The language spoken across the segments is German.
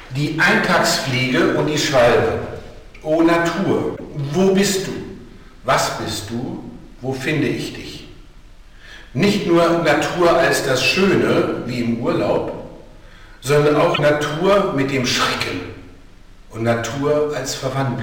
Die Eintagsfliege und die Schwalbe. O Natur, wo bist du? Was bist du? Wo finde ich dich? Nicht nur Natur als das Schöne, wie im Urlaub, sondern auch Natur mit dem Schrecken und Natur als Verwandlung.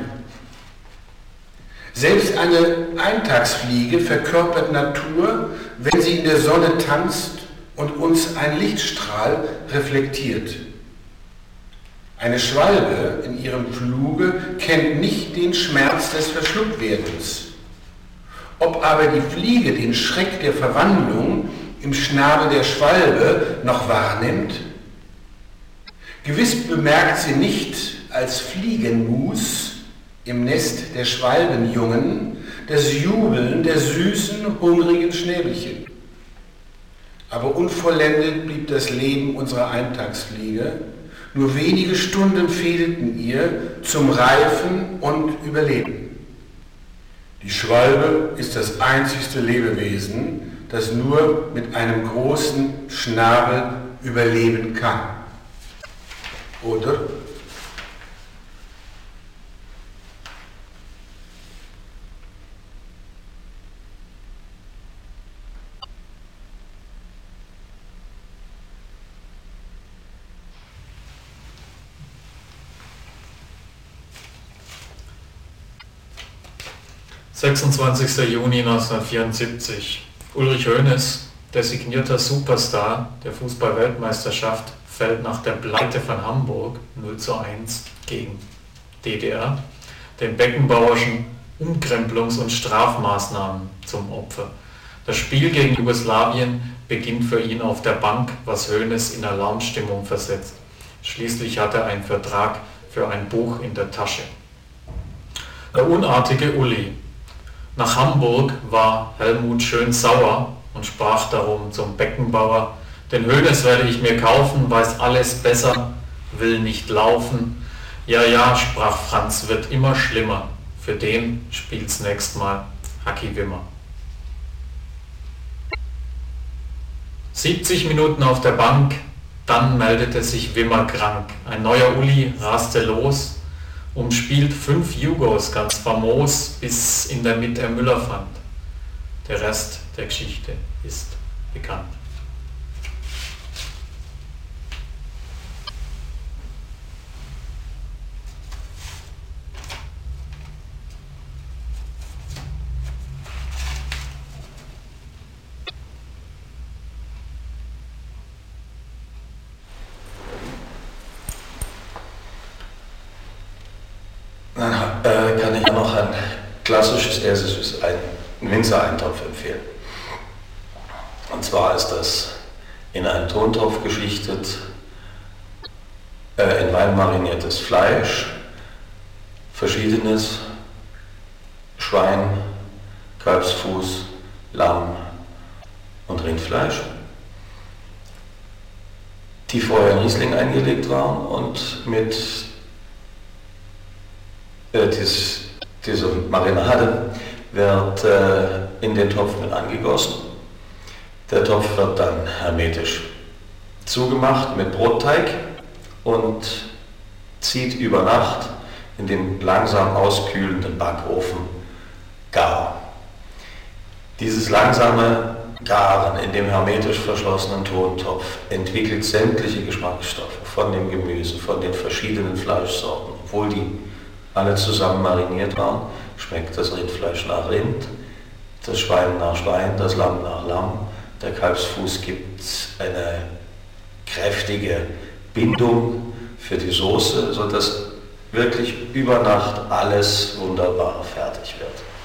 Selbst eine Eintagsfliege verkörpert Natur, wenn sie in der Sonne tanzt und uns ein Lichtstrahl reflektiert. Eine Schwalbe in ihrem Fluge kennt nicht den Schmerz des Verschlucktwerdens. Ob aber die Fliege den Schreck der Verwandlung im Schnabel der Schwalbe noch wahrnimmt? Gewiss bemerkt sie nicht als Fliegenmus im Nest der Schwalbenjungen das Jubeln der süßen, hungrigen Schnäbelchen. Aber unvollendet blieb das Leben unserer Eintagsfliege. Nur wenige Stunden fehlten ihr zum Reifen und Überleben. Die Schwalbe ist das einzigste Lebewesen, das nur mit einem großen Schnabel überleben kann. Oder? 26. Juni 1974. Ulrich Hoeneß, designierter Superstar der Fußball-Weltmeisterschaft, fällt nach der Pleite von Hamburg 0:1 gegen DDR den Beckenbauerschen Umkrempelungs- und Strafmaßnahmen zum Opfer. Das Spiel gegen Jugoslawien beginnt für ihn auf der Bank, was Hoeneß in Alarmstimmung versetzt. Schließlich hat er einen Vertrag für ein Buch in der Tasche. Der unartige Uli. Nach Hamburg war Helmut schön sauer und sprach darum zum Beckenbauer: Den Hoeneß werde ich mir kaufen, weiß alles besser, will nicht laufen. Ja, ja, sprach Franz, wird immer schlimmer. Für den spielt's nächst Mal Hacki Wimmer. 70 Minuten auf der Bank, dann meldete sich Wimmer krank. Ein neuer Uli raste los, umspielt 5 Jugos ganz famos, bis in der Mitte er Müller fand. Der Rest der Geschichte ist bekannt. Kann ich noch ein klassisches erstes einen Winzereintopf empfehlen. Und zwar ist das in einen Tontopf geschichtet, in Wein mariniertes Fleisch, verschiedenes Schwein, Kalbsfuß, Lamm und Rindfleisch, die vorher in Riesling eingelegt waren und mit diese Marinade wird in den Topf mit angegossen. Der Topf wird dann hermetisch zugemacht mit Brotteig und zieht über Nacht in dem langsam auskühlenden Backofen gar. Dieses langsame Garen in dem hermetisch verschlossenen Tontopf entwickelt sämtliche Geschmacksstoffe von dem Gemüse, von den verschiedenen Fleischsorten, obwohl die alle zusammen mariniert waren, schmeckt das Rindfleisch nach Rind, das Schwein nach Schwein, das Lamm nach Lamm, der Kalbsfuß gibt eine kräftige Bindung für die Soße, sodass wirklich über Nacht alles wunderbar fertig wird.